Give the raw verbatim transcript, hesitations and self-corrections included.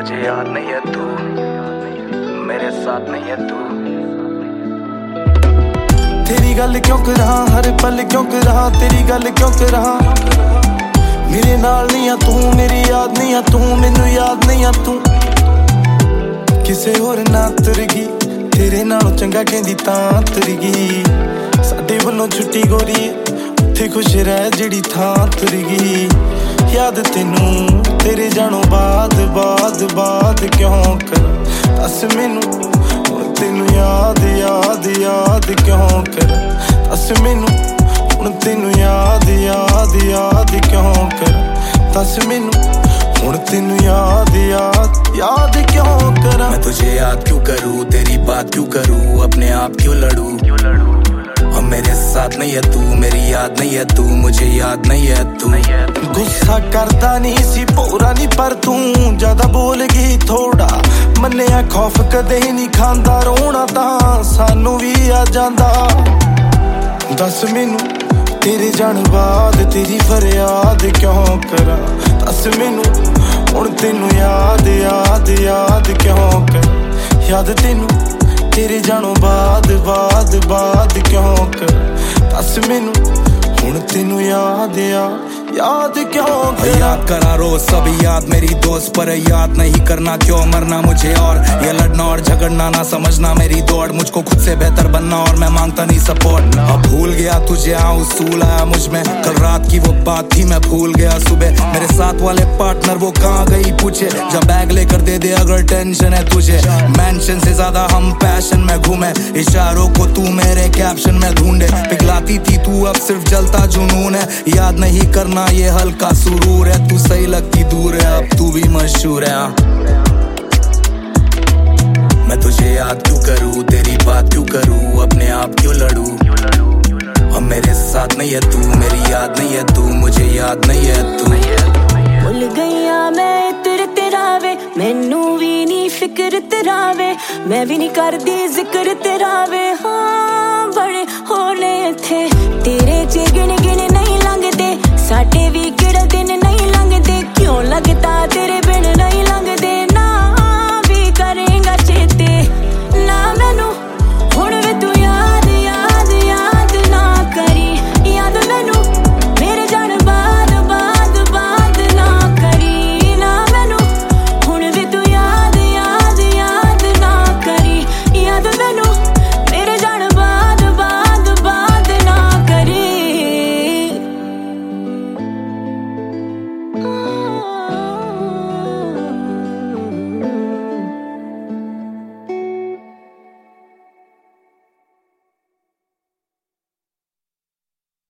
मुझे याद नहीं है तू, मेरे साथ नहीं है तू। तेरी गल क्यों करा हर पल क्यों करा, तेरी गल क्यों करा। मेरे नाल नहीं आ तू, मेरी याद नहीं आ तू, मैनू याद नहीं आ तू। किसे होर ना तुर गई, तेरे नालों चंगा कहंदी तां तुर गई। साडे वल्लों छुट्टी गोरी, उत्थे खुश रह जेड़ी थां तुर गई। याद तेनू तेरे जानों बाद बाद बाद क्यों कर, दस मैनू हुण तेनू याद याद याद क्यों कर। दस मैनू हुण तेनू याद याद याद क्यों कर। दस मैनू हुण तेनू याद याद याद क्यों कर। मैं तुझे याद क्यों करूं, तेरी बात क्यों करूं, अपने आप क्यों लड़ूं क्यों लड़ूं। और मेरे साथ नहीं है तू, मेरी याद नहीं है तू, मुझे याद नहीं है तू। गुस्सा करदा नहीं सी पूरा नहीं, पर तू ज्यादा बोल गई थोड़ा। मन्निया खौफ कदे नहीं खांदा, रोना तां सानू भी आ जांदा। दस मैनू तेरे जान बाद तेरी फरियाद क्यों करा। दस मैनू हुण तेनू याद याद याद क्यों कर। याद तेनू तेरे जानों बाद बाद बाद क्यों कर। दस मैनू हुण तेनू याद याद याद क्यों कर। याद करा रोज सब याद मेरी दोस्त, पर याद नहीं करना क्यों मरना मुझे। और ये लड़ना और झगड़ना ना समझना मेरी दौड़, मुझको खुद से बेहतर बनना और मैं मांगता नहीं सपोर्ट। अब भूल गया तुझे हाँ उसूल आया मुझ में, कल रात की वो बात थी मैं भूल गया सुबह। मेरे साथ वाले पार्टनर वो कहाँ गई पूछे, जब बैग लेकर दे दे अगर टेंशन है तुझे। मेंशन से ज्यादा हम पैशन में घूमे, इशारों को तू मेरे कैप्शन में ढूंढे। पिघलाती थी तू अब सिर्फ जलता जुनून है, याद नहीं करना ये हल्का सुरूर है। तू सही लगती दूर है, अब तू भी मशहूर है। मैं तुझे याद क्यों करूं, तेरी बात क्यों करूं, अपने आप क्यों लड़ूं। और मेरे साथ नहीं है तू, मेरी याद नहीं है तू, मुझे याद नहीं है तू। भुल गईया मैं इतर तेरा वे, मैनू भी नहीं फिक्र तेरा वे। मैं भी नहीं करदी जिक्र तेरा वे। हाँ बड़े होने थे तेरे च गिन गिन